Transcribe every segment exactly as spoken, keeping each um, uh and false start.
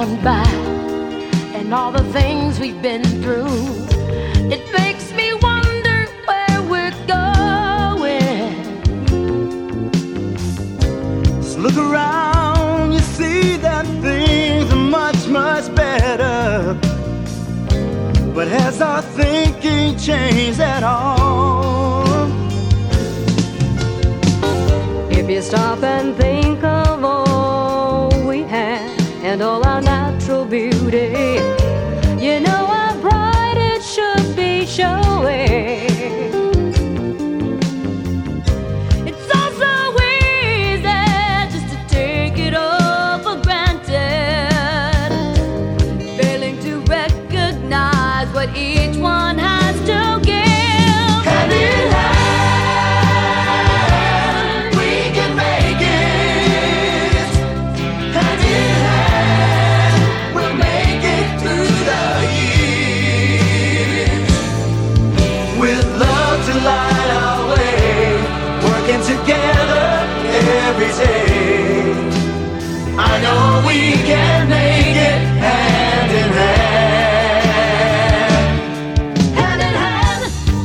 gone by and all the things we've been through, it makes me wonder where we're going. Just look around, you see that things are much, much better. But has our thinking changed at all? If you stop and think of all we have and all our natural beauty, you know how bright it should be showing. It's all so easy just to take it all for granted, failing to recognize what each one has to give. Hand in hand, we can make it. Hand in hand, we'll make it through the years. With love to light our way, working together every day. I know we can make it hand in hand. Hand in hand.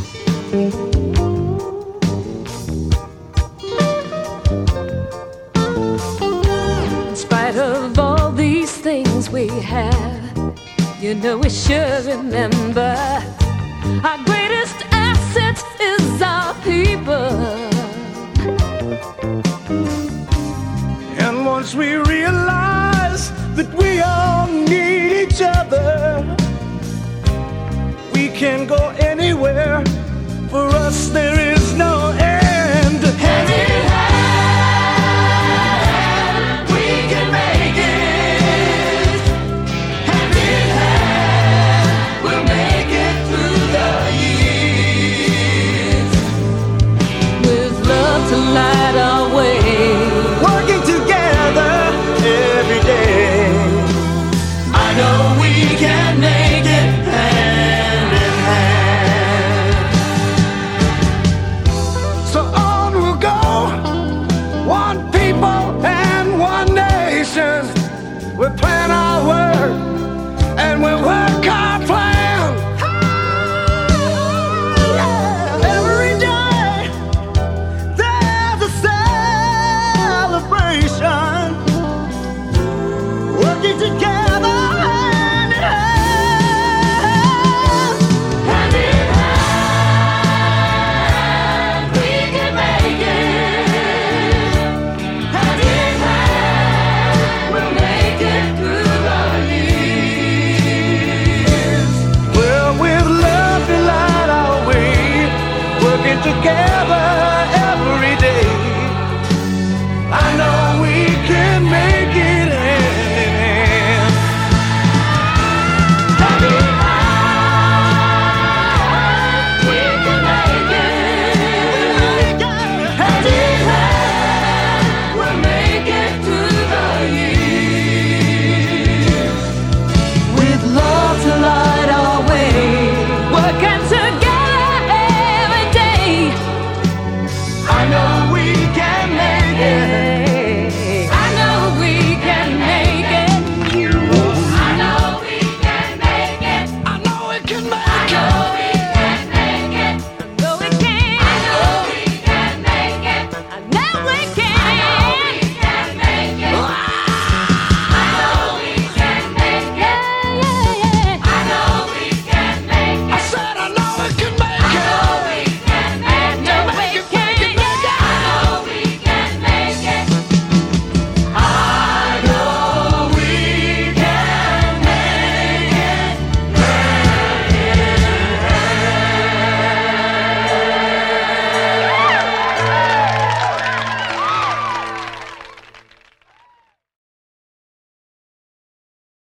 In spite of all these things we have, you know we should remember our greatest asset is our people. And once we realize that we all need each other, we can go anywhere. For us, there is no end. Hand in hand, we can make it. Hand in hand, we'll make it through the years. With love to light our way, Working together every day. I know we can make it hand in hand. So on we'll go, one people and one nation. We plan our way